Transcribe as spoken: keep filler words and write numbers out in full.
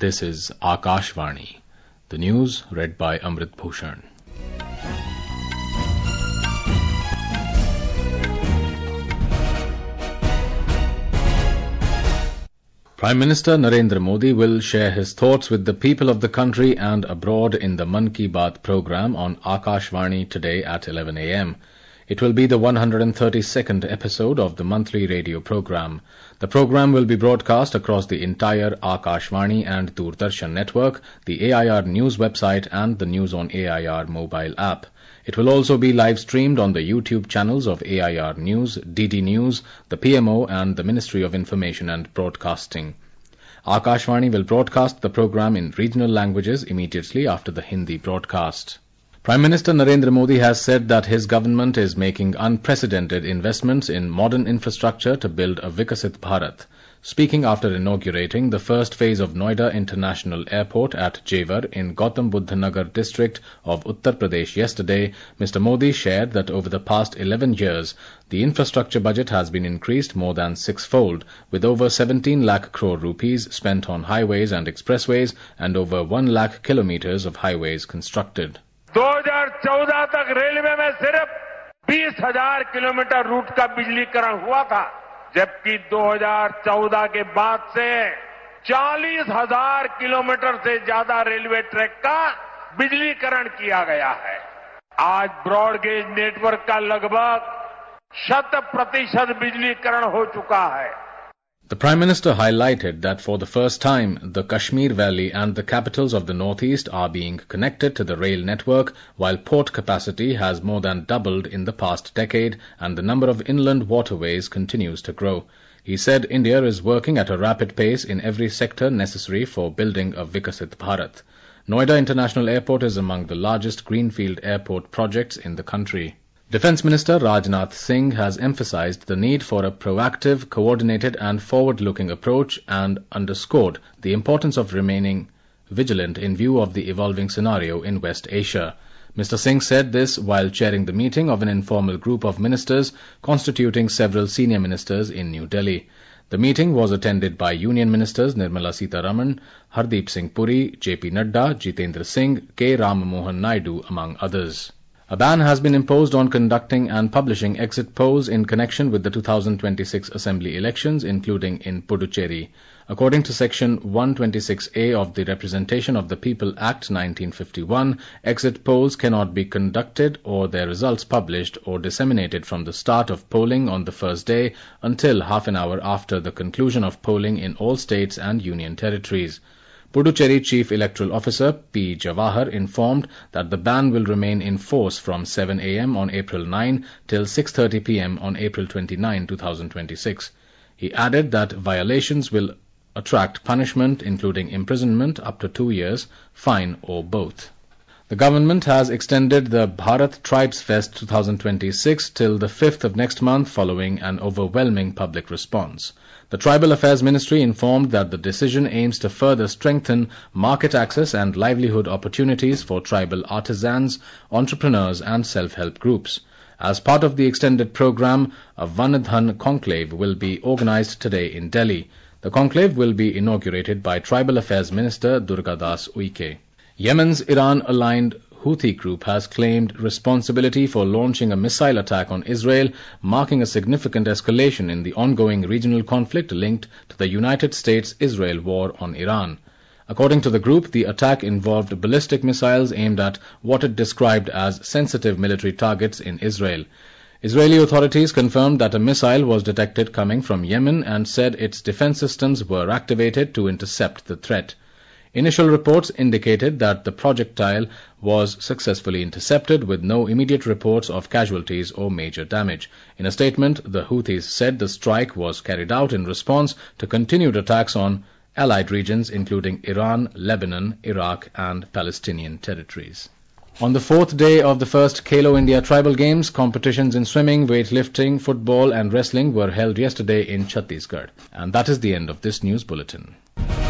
This is Akashvani. The news read by Amrit Bhushan. Prime Minister Narendra Modi will share his thoughts with the people of the country and abroad in the Mann Ki Baat program on Akashvani today at eleven a m It will be the one hundred thirty-second episode of the monthly radio program. The program will be broadcast across the entire Akashvani and Doordarshan network, the A I R News website and the News on A I R mobile app. It will also be live streamed on the YouTube channels of A I R News, D D News, the P M O and the Ministry of Information and Broadcasting. Akashvani will broadcast the program in regional languages immediately after the Hindi broadcast. Prime Minister Narendra Modi has said that his government is making unprecedented investments in modern infrastructure to build a Vikasit Bharat. Speaking after inaugurating the first phase of Noida International Airport at Jewar in Gautam Buddha Nagar district of Uttar Pradesh yesterday, Mister Modi shared that over the past eleven years, the infrastructure budget has been increased more than sixfold, with over seventeen lakh crore rupees spent on highways and expressways and over one lakh kilometers of highways constructed. दो हज़ार चौदह तक railway में सिर्फ बीस हजार kilometre root का बिजलीकरण हुआ था, जबकि दो हज़ार चौदह के बाद से चालीस हजार किलोमीटर से ज्यादा रेलवे ट्रैक का बिजलीकरण किया गया है. आज ब्रॉड गेज नेटवर्क का लगभग शत प्रतिशत बिजलीकरण हो चुका है. The Prime Minister highlighted that for the first time, the Kashmir Valley and the capitals of the Northeast are being connected to the rail network, while port capacity has more than doubled in the past decade and the number of inland waterways continues to grow. He said India is working at a rapid pace in every sector necessary for building a Vikasit Bharat. Noida International Airport is among the largest greenfield airport projects in the country. Defence Minister Rajnath Singh has emphasized the need for a proactive, coordinated and forward-looking approach and underscored the importance of remaining vigilant in view of the evolving scenario in West Asia. Mister Singh said this while chairing the meeting of an informal group of ministers constituting several senior ministers in New Delhi. The meeting was attended by Union Ministers Nirmala Sitharaman, Hardeep Singh Puri, J P Nadda, Jitendra Singh, K. Ram Mohan Naidu, among others. A ban has been imposed on conducting and publishing exit polls in connection with the two thousand twenty-six Assembly elections, including in Puducherry. According to Section one twenty-six A of the Representation of the People Act nineteen fifty-one, exit polls cannot be conducted or their results published or disseminated from the start of polling on the first day until half an hour after the conclusion of polling in all states and union territories. Puducherry Chief Electoral Officer P. Jawahar informed that the ban will remain in force from seven a m on April ninth till six thirty p m on April twenty-ninth, two thousand twenty-six. He added that violations will attract punishment including imprisonment up to two years, fine or both. The government has extended the Bharat Tribes Fest twenty twenty-six till the fifth of next month following an overwhelming public response. The Tribal Affairs Ministry informed that the decision aims to further strengthen market access and livelihood opportunities for tribal artisans, entrepreneurs and self-help groups. As part of the extended program, a Vanadhan conclave will be organized today in Delhi. The conclave will be inaugurated by Tribal Affairs Minister Durgadas Uike. Yemen's Iran-aligned Houthi group has claimed responsibility for launching a missile attack on Israel, marking a significant escalation in the ongoing regional conflict linked to the United States-Israel war on Iran. According to the group, the attack involved ballistic missiles aimed at what it described as sensitive military targets in Israel. Israeli authorities confirmed that a missile was detected coming from Yemen and said its defense systems were activated to intercept the threat. Initial reports indicated that the projectile was successfully intercepted with no immediate reports of casualties or major damage. In a statement, the Houthis said the strike was carried out in response to continued attacks on allied regions including Iran, Lebanon, Iraq and Palestinian territories. On the fourth day of the first Khelo India Tribal Games, competitions in swimming, weightlifting, football and wrestling were held yesterday in Chhattisgarh. And that is the end of this news bulletin.